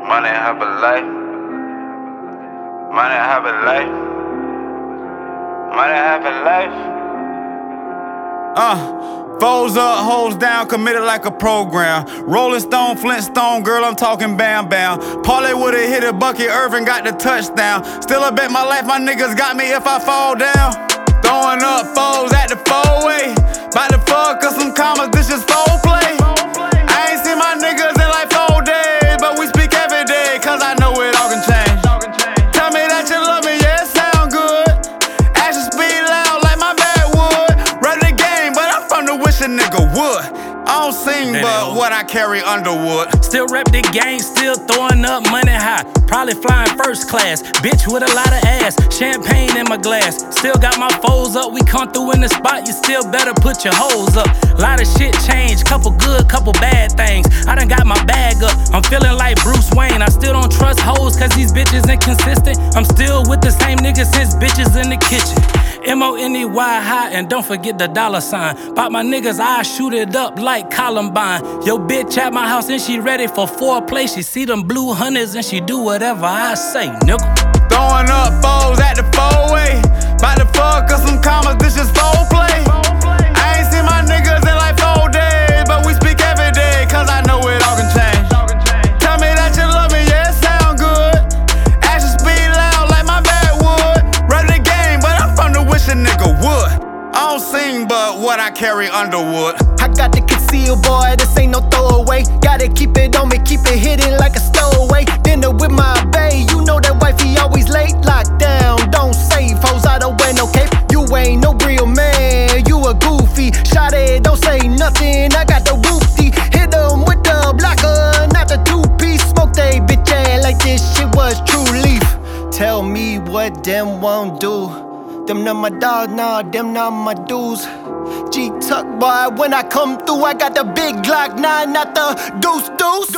Money have a life. Money have a life. Money have a life. Foes up, hoes down, committed like a program. Rolling Stone, Flintstone, girl, I'm talking bam bam. Parlay would've hit a bucket, Irvin got the touchdown. Still I bet my life, my niggas got me if I fall down. Throwing up foes at the four-way. Bout to fuck us some commas, this is foreplay. I ain't seen my niggas in like 4 days, but we speak every day, cause I know it all can change. Tell me that you love me, yeah, it sound good. Action speed loud like my backwood. Run the game, but I'm from the wish a nigga would. I don't sing, but what I carry Underwood. Still rep the game, still throwing up money high. Probably flying first class, bitch with a lot of ass. Champagne in my glass, still got my foes up. We come through in the spot, you still better put your hoes up. Lot of shit changed, couple good, couple bad things. I done got my bag up, I'm feeling like Bruce Wayne. I still don't trust hoes cause these bitches inconsistent. I'm still with the same niggas since bitches in the kitchen. MONEY high, and don't forget the $sign. Pop my niggas, I shoot it up like Columbine. Yo bitch at my house and she ready for foreplay. She see them blue hunters and she do whatever I say, nigga. Throwing up foes at the four-way. Bout to fuck us some commas, this is foreplay. I ain't seen my niggas in like 4 days, but we speak every day, cause I know it all can change. Tell me that you love me, yeah, it sound good. Action speed loud like my backwood. Run the game, but I'm from the wish a nigga would. I don't sing, but what I carry Underwood. I got the conceal, boy, this ain't no throwaway. Gotta keep it on me, keep it hidden like a stowaway. Dinner with my bae, you know that wifey always late. Lockdown, don't save hoes, I don't wear no cape. You ain't no real man, you a goofy. Shot it, don't say nothing, I got the woofy. Hit 'em with the blocker, not the 2-piece. Smoke they bitch ass like this shit was true leaf. Tell me what them won't do. Them not my dog, nah, them not my dudes. G-Tuck, boy, when I come through, I got the big Glock 9, not the deuce.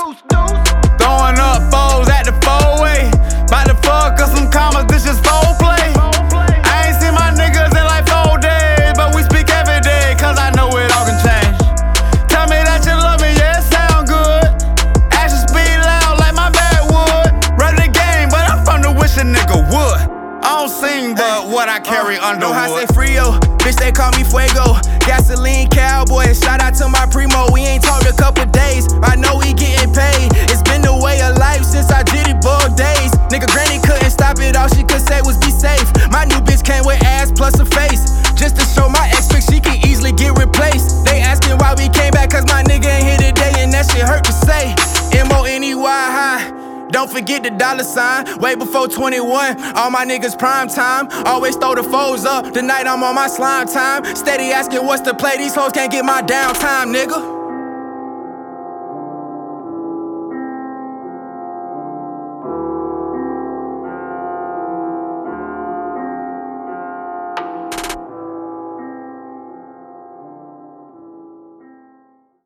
Throwing up foes at the four-way. Bout to fuck us some commas, this is foreplay. I ain't seen my niggas in like 4 days, but we speak every day, cause I know it all can change. Tell me that you love me, yeah, it sound good. Action speed loud like my backwood. Run the game, but I'm from the wish a nigga would. I don't sing, but what I carry Underwood. Know how I say Frio, bitch they call me Fuego. Gasoline cowboy, shout out to my primo. We ain't talked a couple days, I know we getting paid. It's been the way of life since I did it bug days. Nigga granny couldn't stop it, all she could say was be safe. My new bitch came with ass plus a face, just to show my ex bitch she can easily get replaced. They asking why we came back, cause my nigga ain't here today, and that shit hurt to say. MONEY high. Don't forget the $sign, way before 21, all my niggas prime time. Always throw the foes up, tonight I'm on my slime time. Steady asking what's the play, these hoes can't get my downtime, nigga.